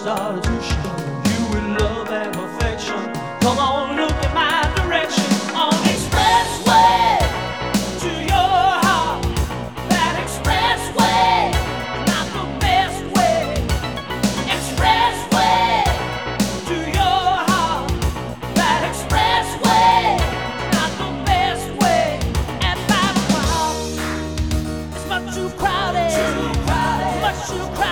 started to show you with love and affection. Come on, look in my direction on expressway to your heart. That expressway, not the best way. Expressway to your heart. That expressway, not the best way. At 5 o'clock, it's much too crowded. Much too crowded.